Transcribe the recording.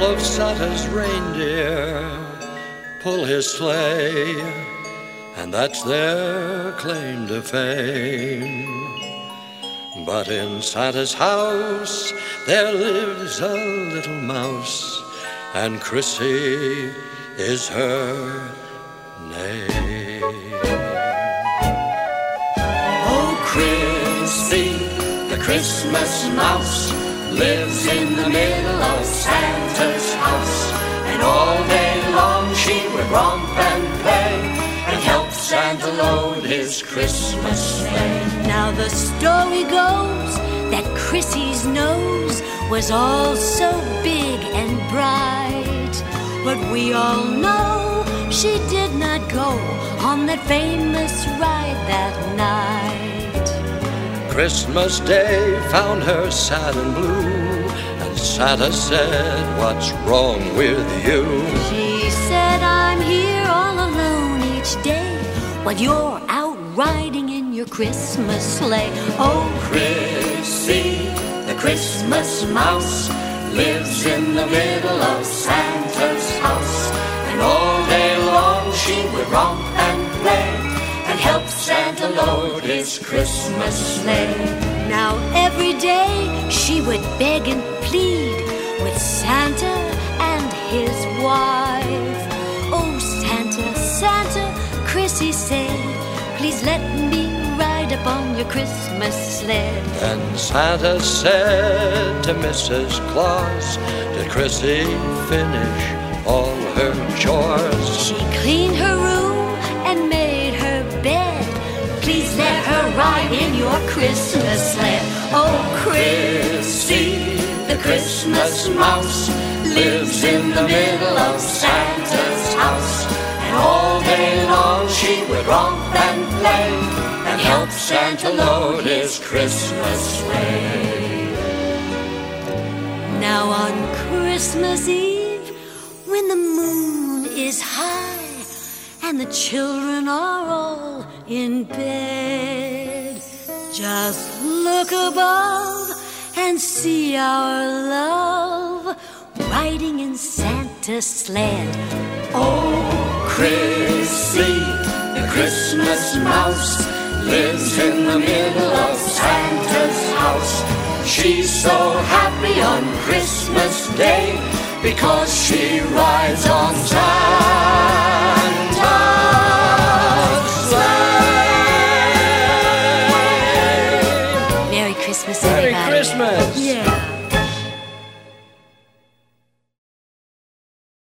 of Santa's reindeer pull his sleigh, and that's their claim to fame. But in Santa's house there lives a little mouse, and Chrissy is her name. Oh, Chrissy, the Christmas mouse, lives in the middle of Santa's house, and all day long she would romp and play and help Santa load his Christmas sleigh. Now the story goes that Chrissy's nose was all so big and bright, but we all know she did not go on that famous ride that night. Christmas Day found her sad and blue, and Santa said, "What's wrong with you?" She said, "I'm here all alone each day, while you're out riding in your Christmas sleigh." Oh, Chrissy, the Christmas mouse, lives in the middle of Santa's house, and all day long she would romp and play and help Santa load his Christmas sleigh. now every day she would beg and plead with Santa and his wife. "Oh, Santa, Santa," Chrissy said, "please let me ride up on your Christmas sled." And Santa said to Mrs. Claus, "Did Chrissy finish all her chores?" She cleaned her room and made her bed. "Please let her ride in your Christmas sled." Oh, Chrissy, the Christmas mouse, lives in the middle of Santa's house, and all day long she would romp and play and help Santa load his Christmas sleigh. Now on Christmas Eve, when the moon is high and the children are all in bed, just look above and see our love riding in Santa's sled. Oh, Chrissy, the Christmas mouse, lives in the middle of Santa's house. She's so happy on Christmas Day because she rides on Santa's sleigh. Merry Christmas, Merry everybody. Christmas! Yeah.